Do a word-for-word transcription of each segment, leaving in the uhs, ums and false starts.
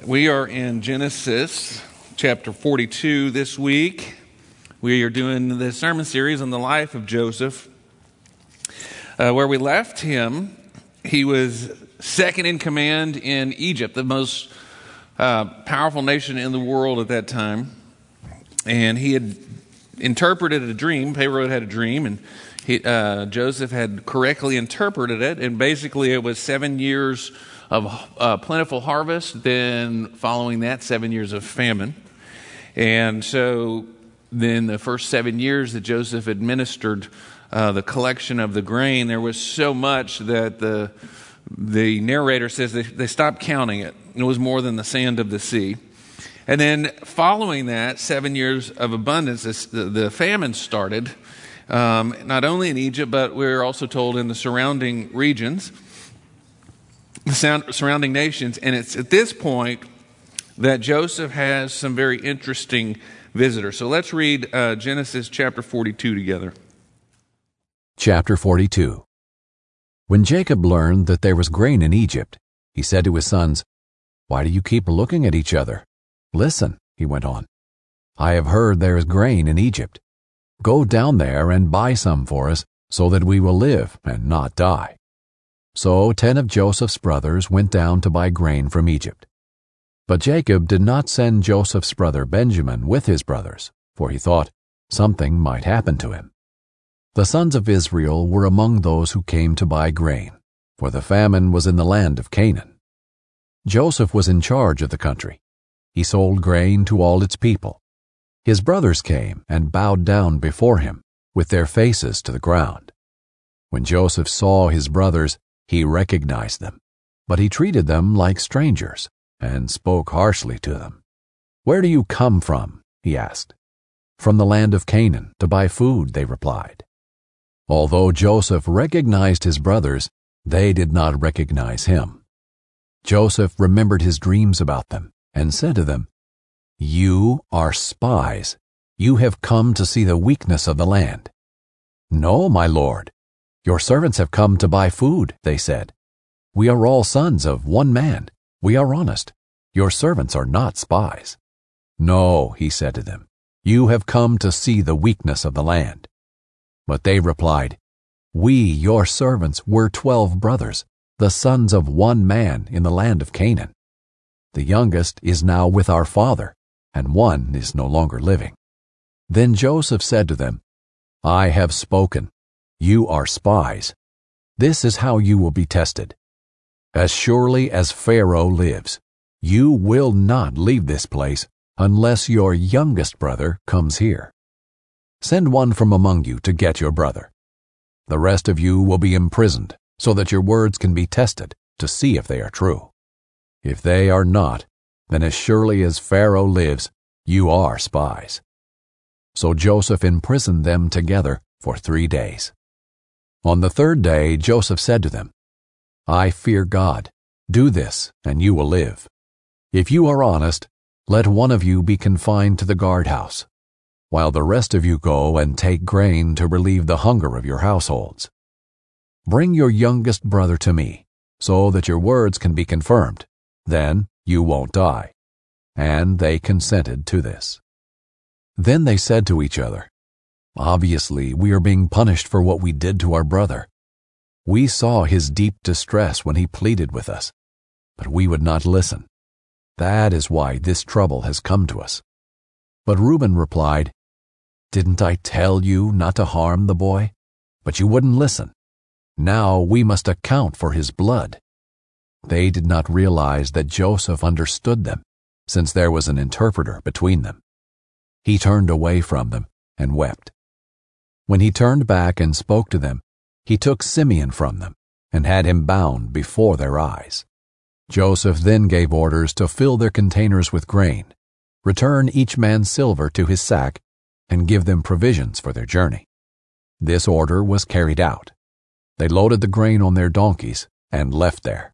We are in Genesis chapter forty-two this week. We are doing the sermon series on the life of Joseph. Uh, where we left him, he was second in command in Egypt, the most uh, powerful nation in the world at that time. And he had interpreted a dream. Pharaoh had a dream, and he, uh, Joseph had correctly interpreted it. And basically, it was seven years of uh, plentiful harvest, then following that, seven years of famine. And so then the first seven years that Joseph administered uh, the collection of the grain, there was so much that the the narrator says they, they stopped counting it. It was more than the sand of the sea. And then following that, seven years of abundance, this, the, the famine started, um, not only in Egypt, but we're also told in the surrounding regions, the surrounding nations. And it's at this point that Joseph has some very interesting visitors. So let's read uh, Genesis chapter forty-two together. Chapter forty-two. When Jacob learned that there was grain in Egypt, he said to his sons, "Why do you keep looking at each other? Listen," he went on, "I have heard there is grain in Egypt. Go down there and buy some for us, so that we will live and not die." So ten of Joseph's brothers went down to buy grain from Egypt. But Jacob did not send Joseph's brother Benjamin with his brothers, for he thought something might happen to him. The sons of Israel were among those who came to buy grain, for the famine was in the land of Canaan. Joseph was in charge of the country. He sold grain to all its people. His brothers came and bowed down before him, with their faces to the ground. When Joseph saw his brothers, he recognized them, but he treated them like strangers and spoke harshly to them. "Where do you come from?" he asked. "From the land of Canaan, to buy food," they replied. Although Joseph recognized his brothers, they did not recognize him. Joseph remembered his dreams about them and said to them, "You are spies. You have come to see the weakness of the land." "No, my lord. Your servants have come to buy food," they said. "We are all sons of one man. We are honest. Your servants are not spies." "No," he said to them, "you have come to see the weakness of the land." But they replied, "We, your servants, were twelve brothers, the sons of one man in the land of Canaan. The youngest is now with our father, and one is no longer living." Then Joseph said to them, "I have spoken. You are spies. This is how you will be tested. As surely as Pharaoh lives, you will not leave this place unless your youngest brother comes here. Send one from among you to get your brother. The rest of you will be imprisoned, so that your words can be tested to see if they are true. If they are not, then as surely as Pharaoh lives, you are spies." So Joseph imprisoned them together for three days. On the third day, Joseph said to them, "I fear God. Do this, and you will live. If you are honest, let one of you be confined to the guardhouse, while the rest of you go and take grain to relieve the hunger of your households. Bring your youngest brother to me, so that your words can be confirmed. Then you won't die." And they consented to this. Then they said to each other, "Obviously, we are being punished for what we did to our brother. We saw his deep distress when he pleaded with us, but we would not listen. That is why this trouble has come to us." But Reuben replied, "Didn't I tell you not to harm the boy? But you wouldn't listen. Now we must account for his blood." They did not realize that Joseph understood them, since there was an interpreter between them. He turned away from them and wept. When he turned back and spoke to them, he took Simeon from them and had him bound before their eyes. Joseph then gave orders to fill their containers with grain, return each man's silver to his sack, and give them provisions for their journey. This order was carried out. They loaded the grain on their donkeys and left there.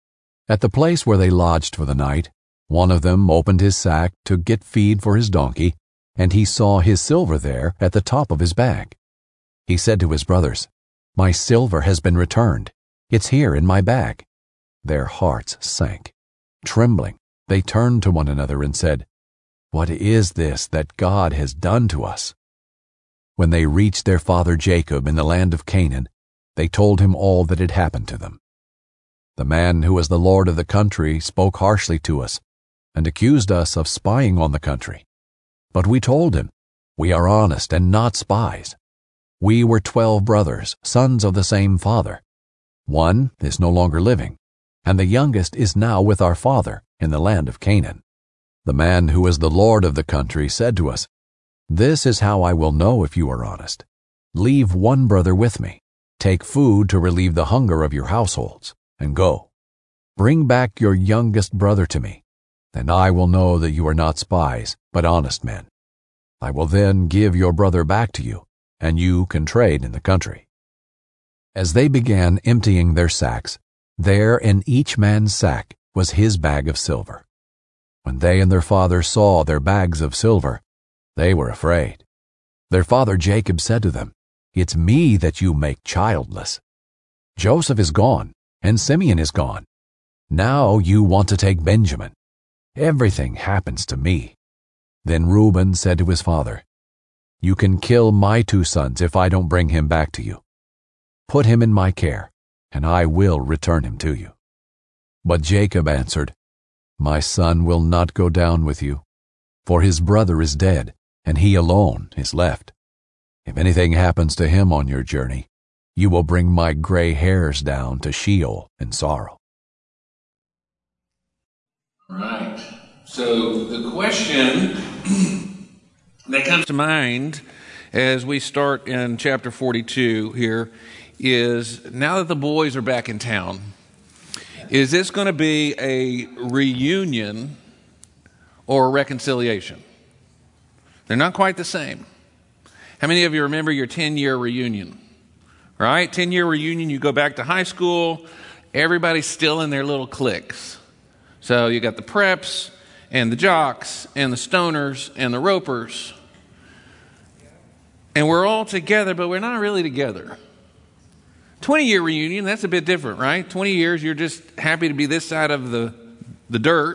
At the place where they lodged for the night, one of them opened his sack to get feed for his donkey, and he saw his silver there at the top of his bag. He said to his brothers, "My silver has been returned. It's here in my bag." Their hearts sank. Trembling, They turned to one another and said, "What is this that God has done to us?" When they reached their father Jacob in the land of Canaan, they told him all that had happened to them. The man who was the lord of the country spoke harshly to us and accused us of spying on the country. But we told him, "We are honest and not spies. We were twelve brothers, sons of the same father. One is no longer living, and the youngest is now with our father in the land of Canaan." The man who was the lord of the country said to us, "This is how I will know if you are honest. Leave one brother with me. Take food to relieve the hunger of your households, and go. Bring back your youngest brother to me. Then I will know that you are not spies, but honest men. I will then give your brother back to you, and you can trade in the country." As they began emptying their sacks, there in each man's sack was his bag of silver. When they and their father saw their bags of silver, they were afraid. Their father Jacob said to them, "It's me that you make childless. Joseph is gone, and Simeon is gone. Now you want to take Benjamin. Everything happens to me." Then Reuben said to his father, "You can kill my two sons if I don't bring him back to you. Put him in my care, and I will return him to you." But Jacob answered, "My son will not go down with you, for his brother is dead, and he alone is left. If anything happens to him on your journey, you will bring my gray hairs down to Sheol in sorrow." Right. So the question that comes to mind as we start in chapter forty-two here is, now that the boys are back in town, is this going to be a reunion or a reconciliation? They're not quite the same. How many of you remember your ten-year reunion? Right? ten-year reunion, you go back to high school, everybody's still in their little cliques. So you got the preps and the jocks and the stoners and the ropers. And we're all together, but we're not really together. twenty-year reunion, that's a bit different, right? twenty years, you're just happy to be this side of the, the dirt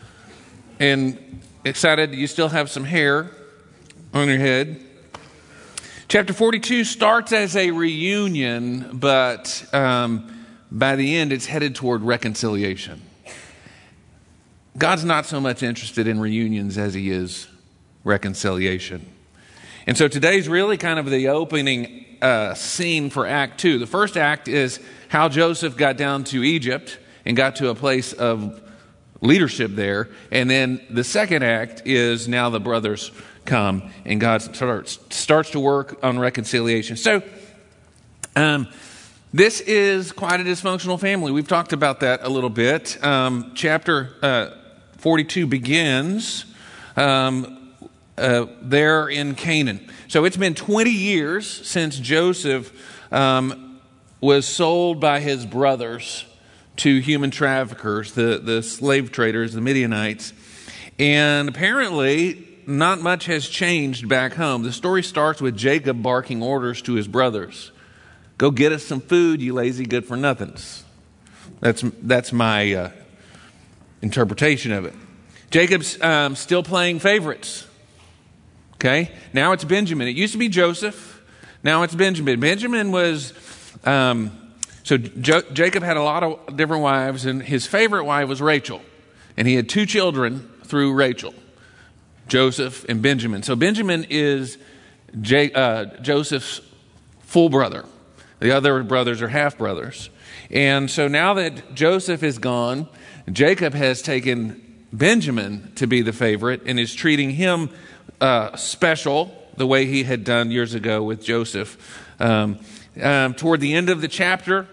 and excited that you still have some hair on your head. Chapter forty-two starts as a reunion, but um, by the end, it's headed toward reconciliation. God's not so much interested in reunions as he is reconciliation. And so today's really kind of the opening uh, scene for Act Two. The first act is how Joseph got down to Egypt and got to a place of leadership there. And then the second act is now the brothers come and God starts, starts to work on reconciliation. So um, this is quite a dysfunctional family. We've talked about that a little bit. Um, chapter uh, forty-two begins um, uh, there in Canaan. So it's been twenty years since Joseph um, was sold by his brothers to human traffickers, the, the slave traders, the Midianites. And apparently not much has changed back home. The story starts with Jacob barking orders to his brothers. "Go get us some food, you lazy good-for-nothings." That's, that's my uh, interpretation of it. Jacob's um, still playing favorites. Okay, now it's Benjamin. It used to be Joseph. Now it's Benjamin. Benjamin was, um, so jo- Jacob had a lot of different wives, and his favorite wife was Rachel. And he had two children through Rachel, Joseph and Benjamin. So Benjamin is J- uh, Joseph's full brother. The other brothers are half brothers. And so now that Joseph is gone, Jacob has taken Benjamin to be the favorite and is treating him uh, special the way he had done years ago with Joseph. Um, um, toward the end of the chapter,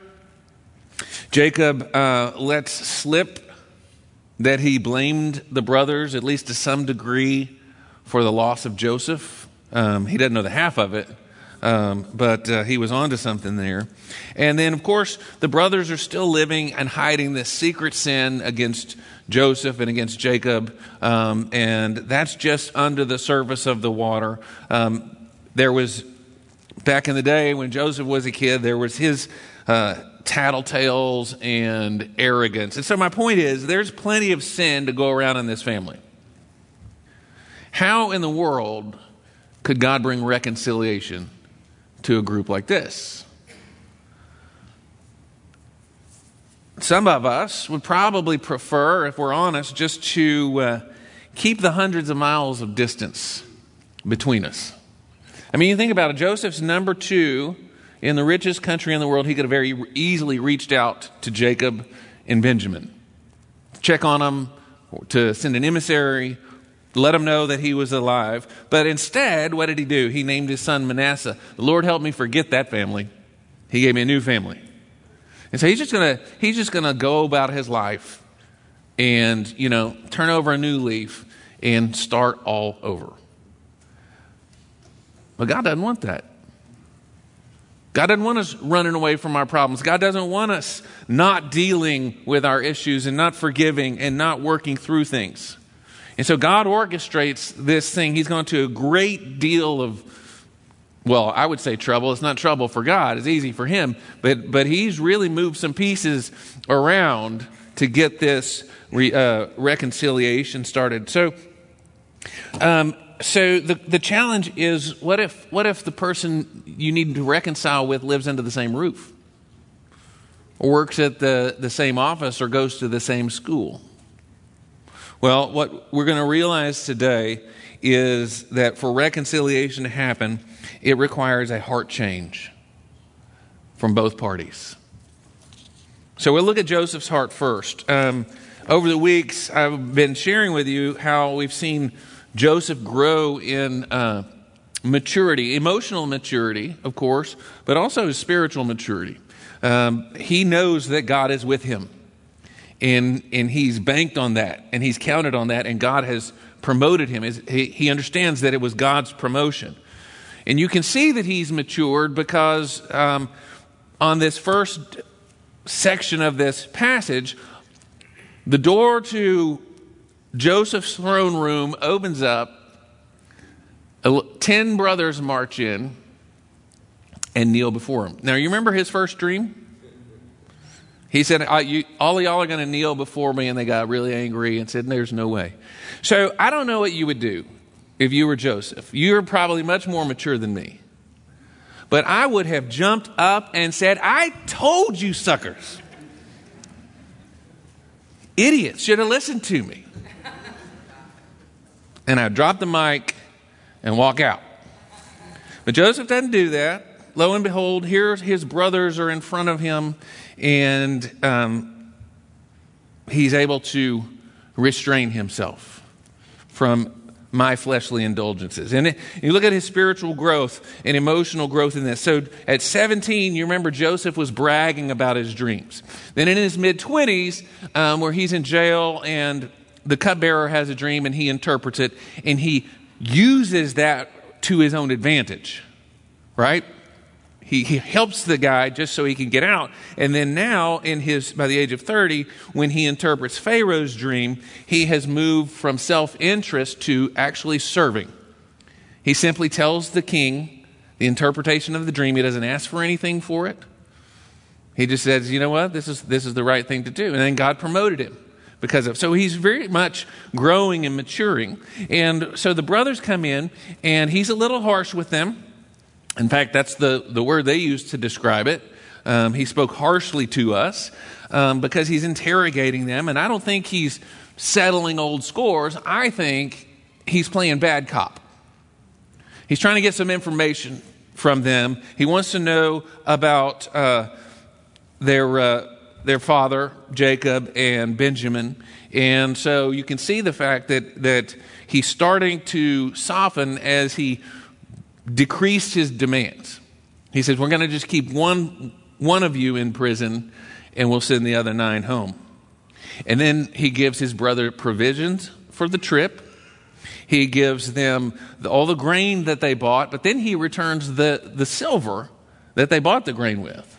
Jacob uh, lets slip that he blamed the brothers, at least to some degree, for the loss of Joseph. Um, he doesn't know the half of it, um, but uh, he was onto something there. And then, of course, the brothers are still living and hiding this secret sin against Joseph and against Jacob, um, and that's just under the surface of the water. Um, there was, back in the day when Joseph was a kid, there was his uh, tattletales and arrogance. And so my point is, there's plenty of sin to go around in this family. How in the world could God bring reconciliation to a group like this? Some of us would probably prefer, if we're honest, just to uh, keep the hundreds of miles of distance between us. I mean, you think about it, Joseph's number two in the richest country in the world. He could have very easily reached out to Jacob and Benjamin, check on them, to send an emissary, let him know that he was alive. But instead, what did he do? He named his son Manasseh. The Lord helped me forget that family. He gave me a new family. And so he's just gonna he's just gonna go about his life and, you know, turn over a new leaf and start all over. But God doesn't want that. God doesn't want us running away from our problems. God doesn't want us not dealing with our issues and not forgiving and not working through things. And so God orchestrates this thing. He's gone to a great deal of, well, I would say trouble. It's not trouble for God. It's easy for him. But but he's really moved some pieces around to get this re, uh, reconciliation started. So um, so the, the challenge is, what if what if the person you need to reconcile with lives under the same roof, or works at the, the same office, or goes to the same school? Well, what we're going to realize today is that for reconciliation to happen, it requires a heart change from both parties. So we'll look at Joseph's heart first. Um, over the weeks, I've been sharing with you how we've seen Joseph grow in uh, maturity, emotional maturity, of course, but also spiritual maturity. Um, he knows that God is with him. And and he's banked on that, and he's counted on that, and God has promoted him. He, he understands that it was God's promotion. And you can see that he's matured because um, on this first section of this passage, the door to Joseph's throne room opens up. Ten brothers march in and kneel before him. Now, you remember his first dream? He said, all, you, all of y'all are going to kneel before me, and they got really angry and said, there's no way. So I don't know what you would do if you were Joseph. You're probably much more mature than me. But I would have jumped up and said, I told you suckers. Idiots should have listened to me. And I'd drop the mic and walk out. But Joseph doesn't do that. Lo and behold, here his brothers are in front of him, and um, he's able to restrain himself from my fleshly indulgences. And it, you look at his spiritual growth and emotional growth in this. So at seventeen, you remember Joseph was bragging about his dreams. Then in his mid-twenties, um, where he's in jail and the cupbearer has a dream and he interprets it, and he uses that to his own advantage, right? He, he helps the guy just so he can get out. And then now, in his by the age of thirty, when he interprets Pharaoh's dream, he has moved from self-interest to actually serving. He simply tells the king the interpretation of the dream. He doesn't ask for anything for it. He just says, you know what, this is this is the right thing to do. And then God promoted him because of. So he's very much growing and maturing. And so the brothers come in, and he's a little harsh with them. In fact, that's the, the word they used to describe it. Um, he spoke harshly to us um, because he's interrogating them. And I don't think he's settling old scores. I think he's playing bad cop. He's trying to get some information from them. He wants to know about uh, their uh, their father, Jacob, and Benjamin. And so you can see the fact that, that he's starting to soften as he decreased his demands. He says, we're going to just keep one one of you in prison, and we'll send the other nine home. And then he gives his brother provisions for the trip. He gives them the, all the grain that they bought, but then he returns the, the silver that they bought the grain with.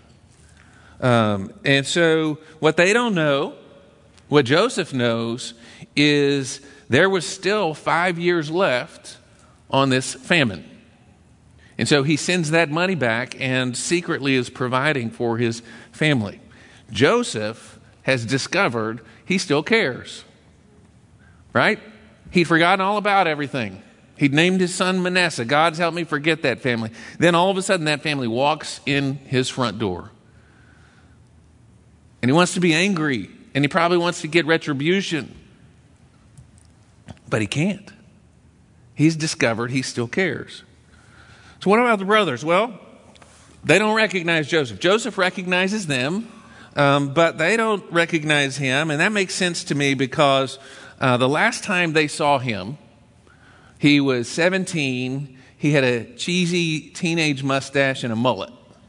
Um, and so what they don't know, what Joseph knows, is there was still five years left on this famine. And so he sends that money back and secretly is providing for his family. Joseph has discovered he still cares, right? He'd forgotten all about everything. He'd named his son Manasseh. God's helped me forget that family. Then all of a sudden that family walks in his front door. And he wants to be angry. And he probably wants to get retribution. But he can't. He's discovered he still cares. So what about the brothers? Well, they don't recognize Joseph. Joseph recognizes them, um, but they don't recognize him. And that makes sense to me because uh, the last time they saw him, he was seventeen. He had a cheesy teenage mustache and a mullet.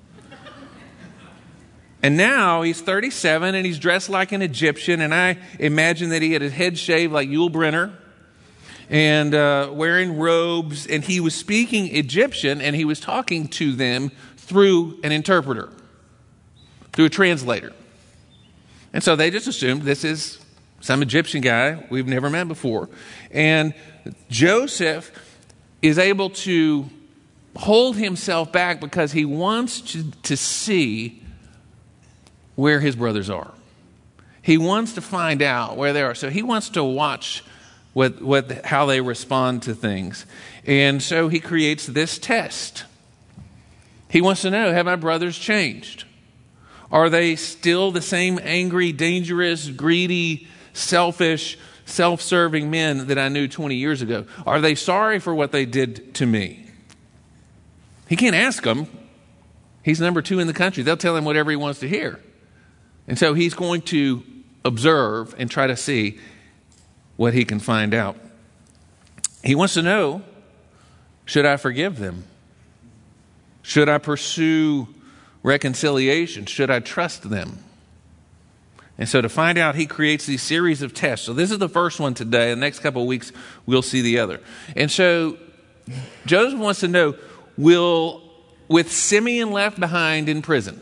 And now he's thirty-seven and he's dressed like an Egyptian. And I imagine that he had his head shaved like Yul Brynner and uh, wearing robes. And he was speaking Egyptian and he was talking to them through an interpreter, through a translator. And so they just assumed this is some Egyptian guy we've never met before. And Joseph is able to hold himself back because he wants to, to see where his brothers are. He wants to find out where they are. So he wants to watch what, what, how they respond to things. And so he creates this test. He wants to know, have my brothers changed? Are they still the same angry, dangerous, greedy, selfish, self-serving men that I knew twenty years ago? Are they sorry for what they did to me? He can't ask them. He's number two in the country. They'll tell him whatever he wants to hear. And so he's going to observe and try to see what he can find out. He wants to know, should I forgive them? Should I pursue reconciliation? Should I trust them? And so to find out, he creates these series of tests. So this is the first one today. The next couple of weeks, we'll see the other. And so Joseph wants to know, will, with Simeon left behind in prison,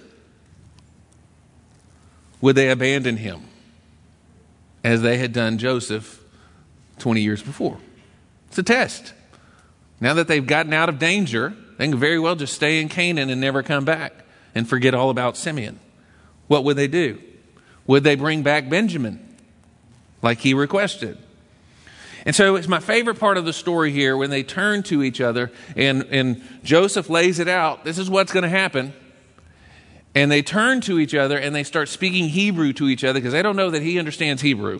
would they abandon him as they had done Joseph twenty years before? It's a test. Now that they've gotten out of danger, they can very well just stay in Canaan and never come back and forget all about Simeon. What would they do? Would they bring back Benjamin like he requested? And so it's my favorite part of the story here when they turn to each other and, and Joseph lays it out. This is what's going to happen. And they turn to each other and they start speaking Hebrew to each other because they don't know that he understands Hebrew.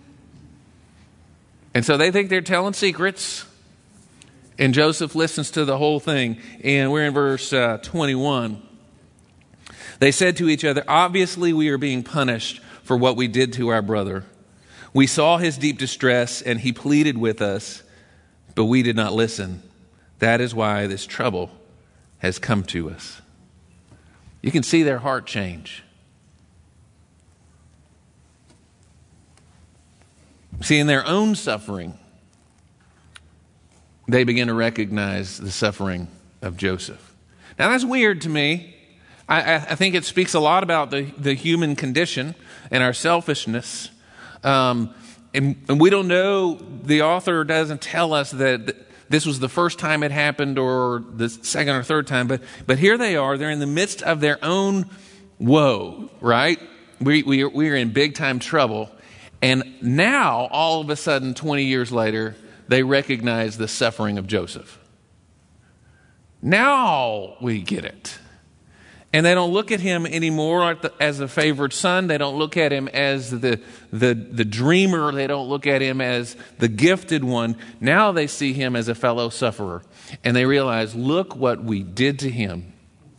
And so they think they're telling secrets. And Joseph listens to the whole thing. And we're in verse uh, twenty-one. They said to each other, obviously we are being punished for what we did to our brother. We saw his deep distress and he pleaded with us, but we did not listen. That is why this trouble has come to us. You can see their heart change. See, in their own suffering, they begin to recognize the suffering of Joseph. Now that's weird to me. I, I think it speaks a lot about the, the human condition and our selfishness. Um, and, and we don't know, the author doesn't tell us that, that this was the first time it happened or the second or third time. But but here they are. They're in the midst of their own woe, right? We, we, are, we are in big time trouble. And now, all of a sudden, twenty years later, they recognize the suffering of Joseph. Now we get it. And they don't look at him anymore as a favored son. They don't look at him as the, the, the dreamer. They don't look at him as the gifted one. Now they see him as a fellow sufferer. And they realize, look what we did to him.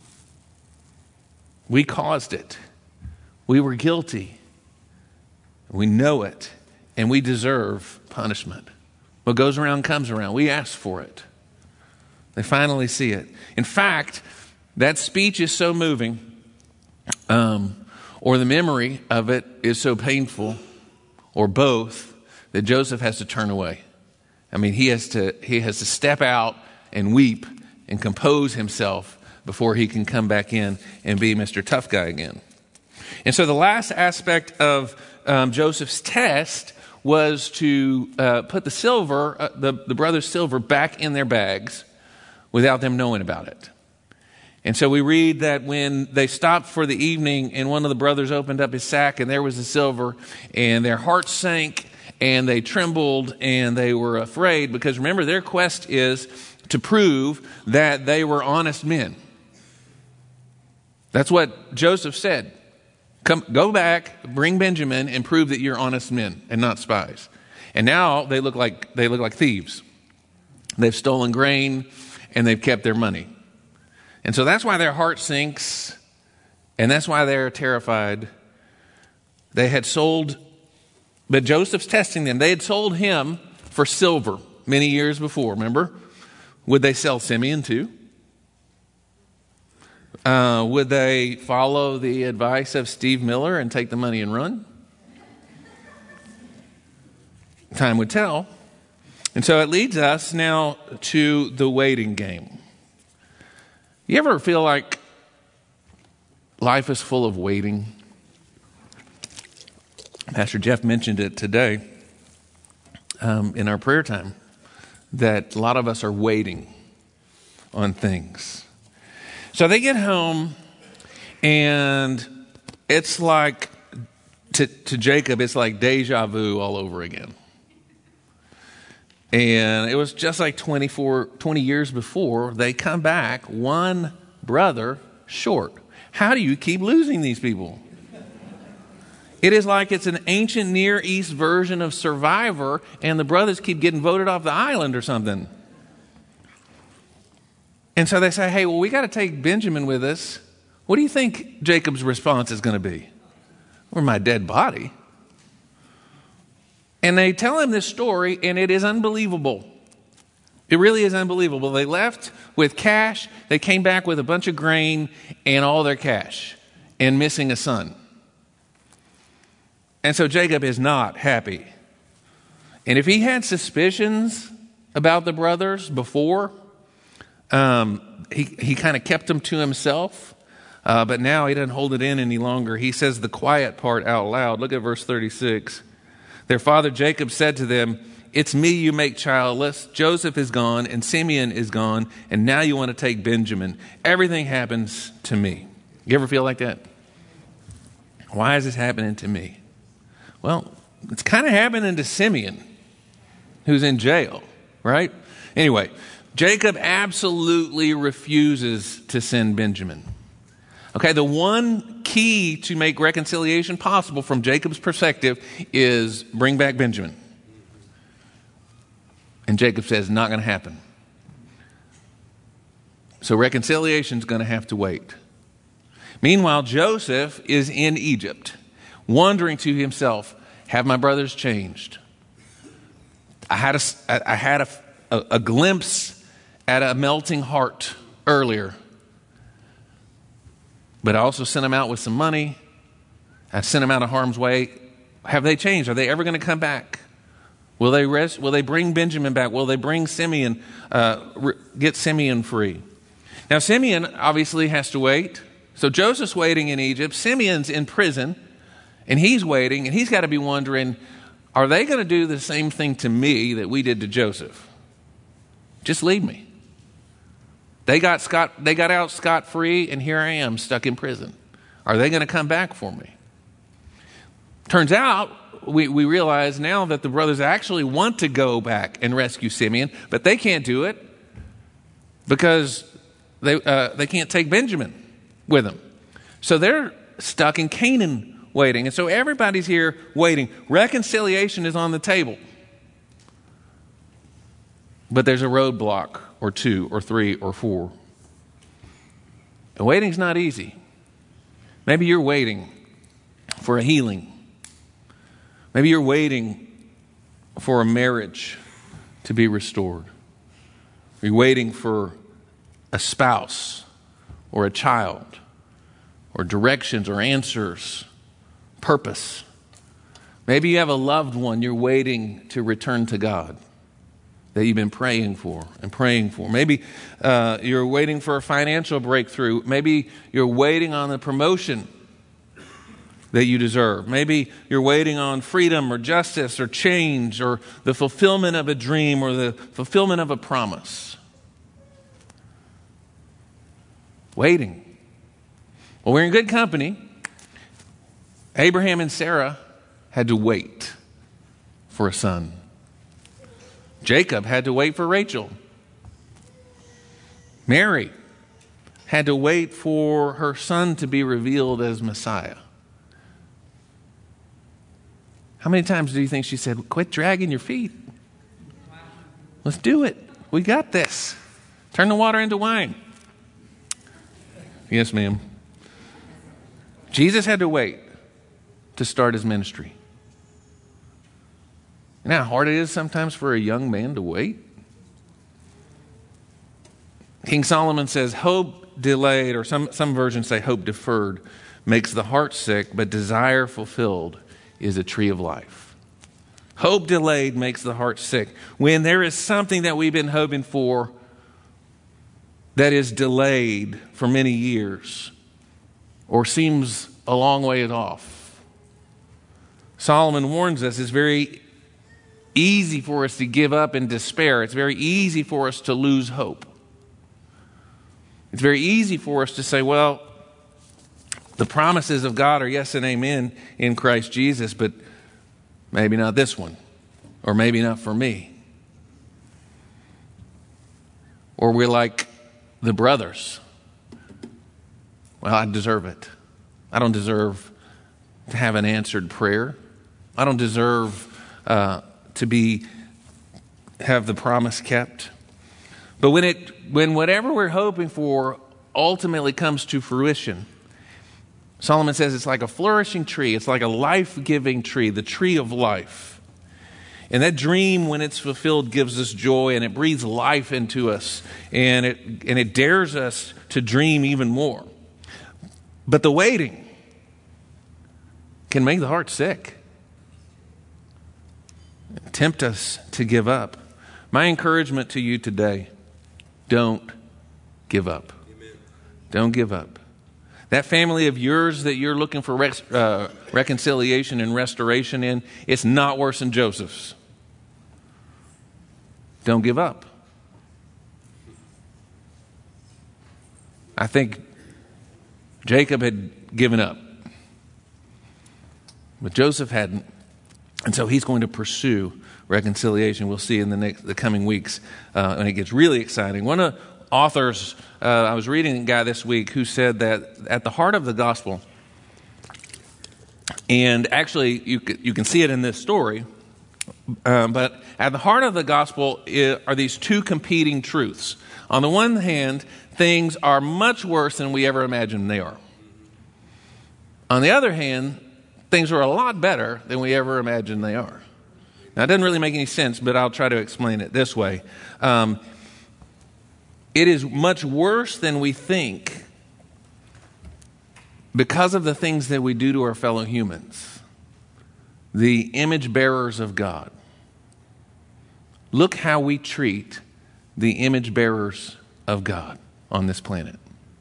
We caused it. We were guilty. We know it. And we deserve punishment. What goes around comes around. We asked for it. They finally see it. In fact, that speech is so moving, um, or the memory of it is so painful, or both, that Joseph has to turn away. I mean, he has to he has to step out and weep and compose himself before he can come back in and be Mister Tough Guy again. And so the last aspect of um, Joseph's test was to uh, put the silver, uh, the, the brothers' silver, back in their bags without them knowing about it. And so we read that when they stopped for the evening and one of the brothers opened up his sack and there was the silver, and their hearts sank and they trembled and they were afraid, because remember, their quest is to prove that they were honest men. That's what Joseph said. Come, go back, bring Benjamin, and prove that you're honest men and not spies. And now they look like they look like thieves. They've stolen grain and they've kept their money. And so that's why their heart sinks, and that's why they're terrified. They had sold, but Joseph's testing them. They had sold him for silver many years before, remember? Would they sell Simeon too? Uh, would they follow the advice of Steve Miller and take the money and run? Time would tell. And so it leads us now to the waiting game. You ever feel like life is full of waiting? Pastor Jeff mentioned it today um, in our prayer time, that a lot of us are waiting on things. So they get home, and it's like, to, to Jacob, it's like deja vu all over again. And it was just like twenty-four, twenty years before. They come back one brother short. How do you keep losing these people? It is like it's an ancient Near East version of Survivor, and the brothers keep getting voted off the island or something. And so they say, hey, well, we got to take Benjamin with us. What do you think Jacob's response is going to be? Or my dead body. And they tell him this story, and it is unbelievable. It really is unbelievable. They left with cash. They came back with a bunch of grain and all their cash, and missing a son. And so Jacob is not happy. And if he had suspicions about the brothers before, um, he, he kind of kept them to himself. Uh, but now he doesn't hold it in any longer. He says the quiet part out loud. Look at verse thirty-six. Their father Jacob said to them, it's me you make childless. Joseph is gone and Simeon is gone. And now you want to take Benjamin. Everything happens to me. You ever feel like that? Why is this happening to me? Well, it's kind of happening to Simeon, who's in jail, right? Anyway, Jacob absolutely refuses to send Benjamin. Okay, the one key to make reconciliation possible from Jacob's perspective is bring back Benjamin. And Jacob says, not going to happen. So reconciliation is going to have to wait. Meanwhile, Joseph is in Egypt, wondering to himself, have my brothers changed? I had a, I had a, a, a glimpse at a melting heart earlier. But I also sent them out with some money. I sent them out of harm's way. Have they changed? Are they ever going to come back? Will they rest? Will they bring Benjamin back? Will they bring Simeon, uh, re- get Simeon free? Now, Simeon obviously has to wait. So Joseph's waiting in Egypt. Simeon's in prison, and he's waiting, and he's got to be wondering, are they going to do the same thing to me that we did to Joseph? Just leave me. They got scot, they got out scot-free, and here I am stuck in prison. Are they going to come back for me? Turns out, we, we realize now that the brothers actually want to go back and rescue Simeon, but they can't do it because they uh, they can't take Benjamin with them. So they're stuck in Canaan waiting. And so everybody's here waiting. Reconciliation is on the table. But there's a roadblock or two or three or four. And waiting's not easy. Maybe you're waiting for a healing. Maybe you're waiting for a marriage to be restored. You're waiting for a spouse or a child or directions or answers, purpose. Maybe you have a loved one you're waiting to return to God that you've been praying for and praying for. Maybe uh, you're waiting for a financial breakthrough. Maybe you're waiting on the promotion that you deserve. Maybe you're waiting on freedom or justice or change or the fulfillment of a dream or the fulfillment of a promise. Waiting. Well, we're in good company. Abraham and Sarah had to wait for a son. Jacob had to wait for Rachel. Mary had to wait for her son to be revealed as Messiah. How many times do you think she said, quit dragging your feet? Let's do it. We got this. Turn the water into wine. Yes, ma'am. Jesus had to wait to start his ministry. You know how hard it is sometimes for a young man to wait? King Solomon says, hope delayed, or some, some versions say hope deferred, makes the heart sick, but desire fulfilled is a tree of life. Hope delayed makes the heart sick. When there is something that we've been hoping for that is delayed for many years or seems a long way off, Solomon warns us it's very easy for us to give up in despair. It's very easy for us to lose hope. It's very easy for us to say, well, the promises of God are yes and amen in Christ Jesus, but maybe not this one, or maybe not for me. Or we're like the brothers. Well, I deserve it. I don't deserve to have an answered prayer. I don't deserve uh, to be have the promise kept. But when it when whatever we're hoping for ultimately comes to fruition, Solomon says it's like a flourishing tree. It's like a life-giving tree, the tree of life. And that dream, when it's fulfilled, gives us joy, and it breathes life into us, and it and it dares us to dream even more. But the waiting can make the heart sick, tempt us to give up. My encouragement to you today, don't give up. Amen. Don't give up. That family of yours that you're looking for rec- uh, reconciliation and restoration in, it's not worse than Joseph's. Don't give up. I think Jacob had given up, but Joseph hadn't. And so he's going to pursue reconciliation. We'll see in the next, the coming weeks uh, when it gets really exciting. One of the authors, uh, I was reading a guy this week who said that at the heart of the gospel, and actually you you can see it in this story, uh, but at the heart of the gospel are these two competing truths. On the one hand, things are much worse than we ever imagined they are. On the other hand, things are a lot better than we ever imagined they are. Now, it doesn't really make any sense, but I'll try to explain it this way. Um, it is much worse than we think because of the things that we do to our fellow humans, the image bearers of God. Look how we treat the image bearers of God on this planet.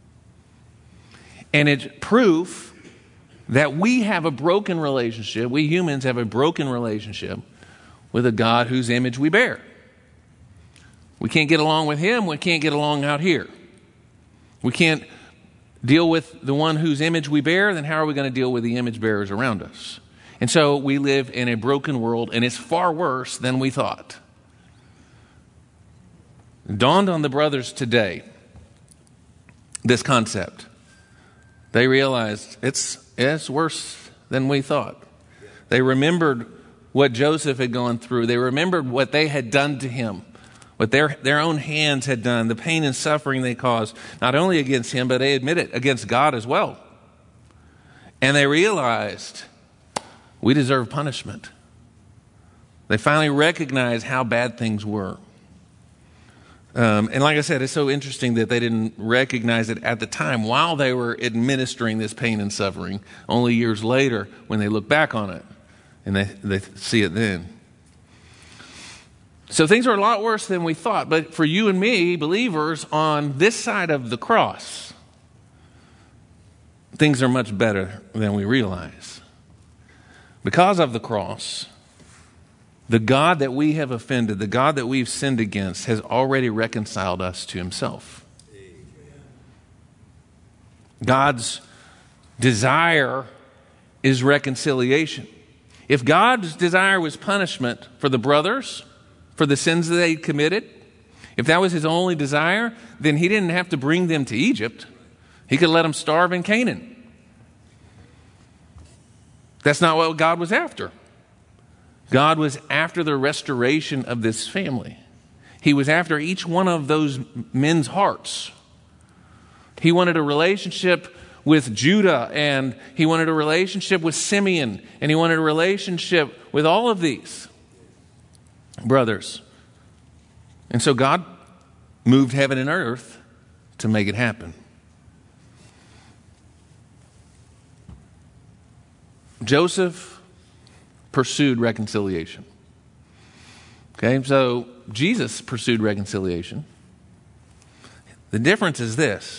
And it's proof that we have a broken relationship, we humans have a broken relationship with a God whose image we bear. We can't get along with him, we can't get along out here. We can't deal with the one whose image we bear, then how are we going to deal with the image bearers around us? And so we live in a broken world, and it's far worse than we thought. It dawned on the brothers today, this concept. They realized it's, it's worse than we thought. They remembered what Joseph had gone through. They remembered what they had done to him, what their, their own hands had done, the pain and suffering they caused, not only against him, but they admit it, against God as well. And they realized we deserve punishment. They finally recognized how bad things were. Um, and like I said, it's so interesting that they didn't recognize it at the time while they were administering this pain and suffering, only years later when they look back on it and they, they see it then. So things are a lot worse than we thought. But for you and me, believers on this side of the cross, things are much better than we realize. Because of the cross, the God that we have offended, the God that we've sinned against, has already reconciled us to himself. God's desire is reconciliation. If God's desire was punishment for the brothers, for the sins that they committed, if that was his only desire, then he didn't have to bring them to Egypt. He could let them starve in Canaan. That's not what God was after. God was after the restoration of this family. He was after each one of those men's hearts. He wanted a relationship with Judah, and he wanted a relationship with Simeon, and he wanted a relationship with all of these brothers. And so God moved heaven and earth to make it happen. Joseph pursued reconciliation. Okay, so Jesus pursued reconciliation. The difference is this.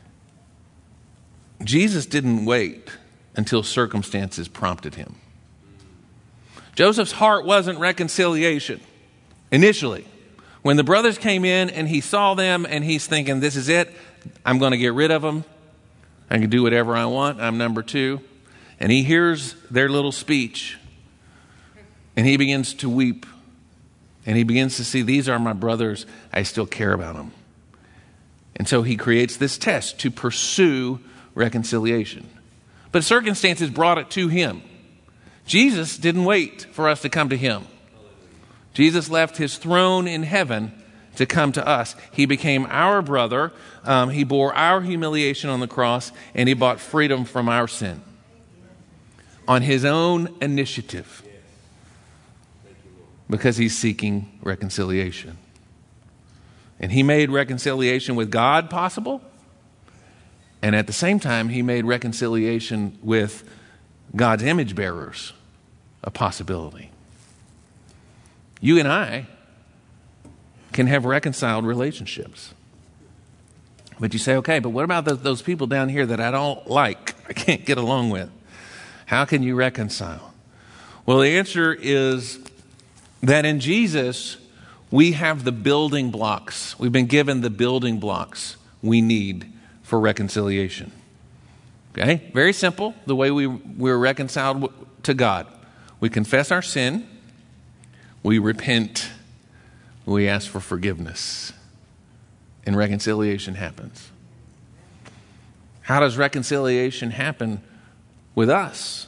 Jesus didn't wait until circumstances prompted him. Joseph's heart wasn't reconciliation initially. When the brothers came in and he saw them and he's thinking, this is it. I'm going to get rid of them. I can do whatever I want. I'm number two. And he hears their little speech and he begins to weep. And he begins to see, these are my brothers. I still care about them. And so he creates this test to pursue reconciliation. But circumstances brought it to him. Jesus didn't wait for us to come to him. Jesus left his throne in heaven to come to us. He became our brother. Um, he bore our humiliation on the cross, and he bought freedom from our sin on his own initiative because he's seeking reconciliation. And he made reconciliation with God possible. And at the same time, he made reconciliation with God's image bearers a possibility. You and I can have reconciled relationships. But you say, okay, but what about those, those people down here that I don't like, I can't get along with? How can you reconcile? Well, the answer is that in Jesus, we have the building blocks. We've been given the building blocks we need for reconciliation. Okay? Very simple, the way we, we're reconciled to God. We confess our sin, we repent, we ask for forgiveness, and reconciliation happens. How does reconciliation happen with us?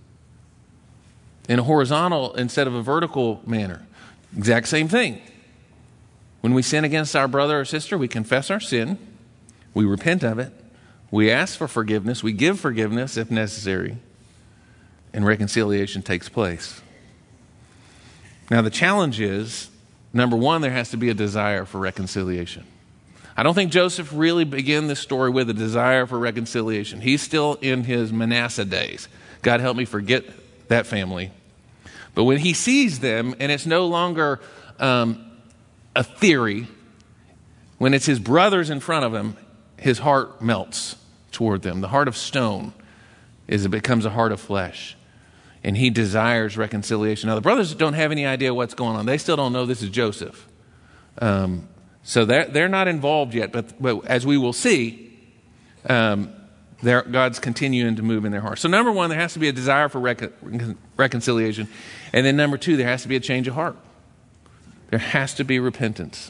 In a horizontal instead of a vertical manner. Exact same thing. When we sin against our brother or sister, we confess our sin, we repent of it, we ask for forgiveness, we give forgiveness if necessary, and reconciliation takes place. Now the challenge is, number one, there has to be a desire for reconciliation. I don't think Joseph really began this story with a desire for reconciliation. He's still in his Manasseh days. God help me forget that family. But when he sees them, and it's no longer um, a theory, when it's his brothers in front of him, his heart melts toward them. The heart of stone is it becomes a heart of flesh. And he desires reconciliation. Now, the brothers don't have any idea what's going on. They still don't know this is Joseph. Um, so they're, they're not involved yet. But, but as we will see, um, God's continuing to move in their hearts. So number one, there has to be a desire for recon- reconciliation. And then number two, there has to be a change of heart. There has to be repentance.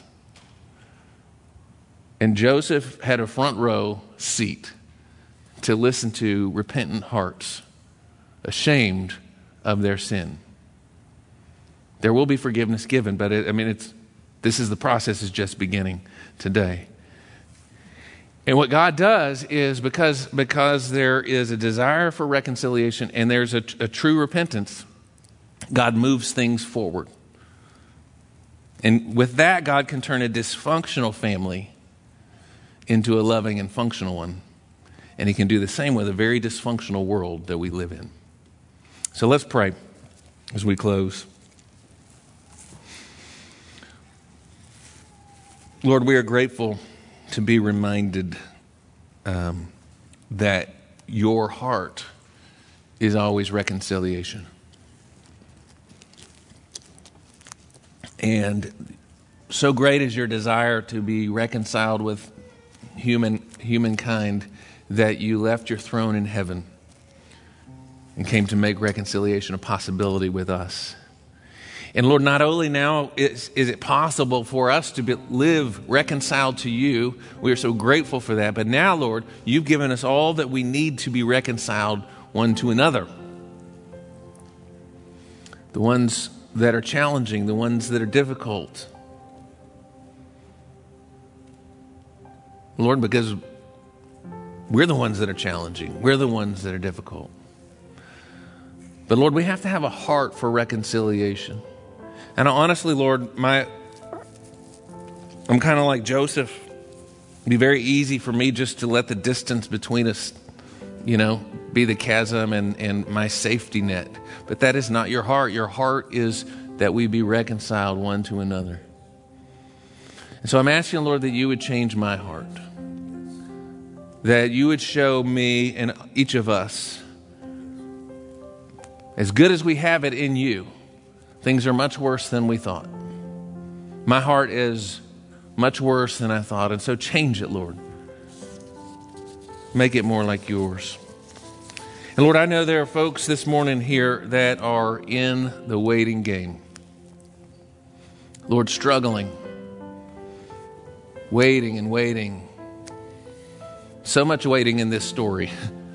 And Joseph had a front row seat to listen to repentant hearts, ashamed of their sin. There will be forgiveness given, but it, I mean, it's this is the process is just beginning today. And what God does is because, because there is a desire for reconciliation and there's a, a true repentance, God moves things forward. And with that, God can turn a dysfunctional family into a loving and functional one. And he can do the same with a very dysfunctional world that we live in. So let's pray as we close. Lord, we are grateful to be reminded um, that your heart is always reconciliation. And so great is your desire to be reconciled with human humankind that you left your throne in heaven and came to make reconciliation a possibility with us. And Lord, not only now is, is it possible for us to be, live reconciled to you, we are so grateful for that, but now, Lord, you've given us all that we need to be reconciled one to another. The ones that are challenging, the ones that are difficult. Lord, because we're the ones that are challenging. We're the ones that are difficult. But Lord, we have to have a heart for reconciliation. And honestly, Lord, my I'm kind of like Joseph. It'd be very easy for me just to let the distance between us, you know, be the chasm and, and my safety net. But that is not your heart. Your heart is that we be reconciled one to another. And so I'm asking, Lord, that you would change my heart. That you would show me and each of us, as good as we have it in you, things are much worse than we thought. My heart is much worse than I thought, and so change it, Lord. Make it more like yours. And Lord, I know there are folks this morning here that are in the waiting game. Lord, struggling, waiting and waiting. So much waiting in this story.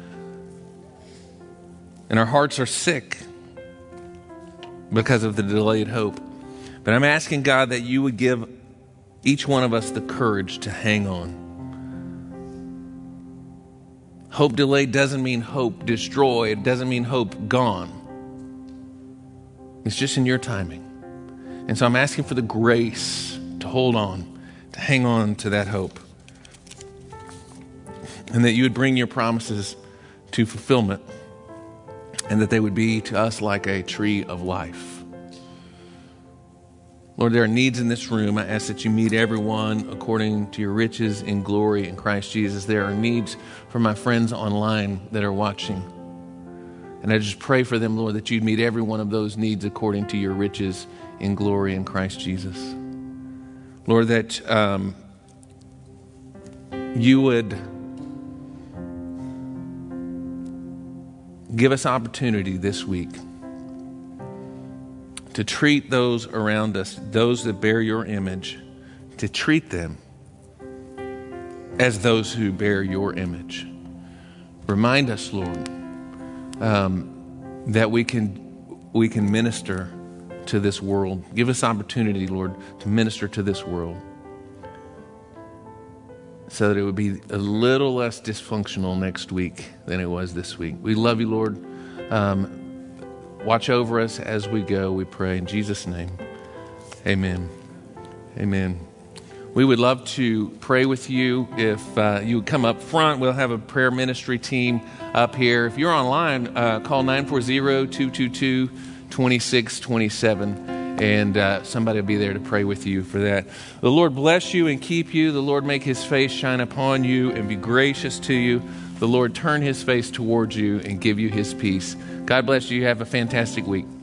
And our hearts are sick because of the delayed hope. But I'm asking God that you would give each one of us the courage to hang on. Hope delayed doesn't mean hope destroyed. It doesn't mean hope gone. It's just in your timing. And so I'm asking for the grace to hold on, to hang on to that hope. And that you would bring your promises to fulfillment. And that they would be to us like a tree of life. Lord, there are needs in this room. I ask that you meet everyone according to your riches in glory in Christ Jesus. There are needs for my friends online that are watching. And I just pray for them, Lord, that you'd meet every one of those needs according to your riches in glory in Christ Jesus. Lord, that um, you would give us opportunity this week to treat those around us, those that bear your image, to treat them as those who bear your image. Remind us, Lord, um, that we can we can minister to this world. Give us opportunity, Lord, to minister to this world so that it would be a little less dysfunctional next week than it was this week. We love you, Lord. Um, watch over us as we go, we pray. In Jesus' name, amen. Amen. We would love to pray with you. If uh, you would come up front, we'll have a prayer ministry team up here. If you're online, uh, call nine four zero, two two two, two six two seven. And uh, somebody will be there to pray with you for that. The Lord bless you and keep you. The Lord make his face shine upon you and be gracious to you. The Lord turn his face towards you and give you his peace. God bless you. Have a fantastic week.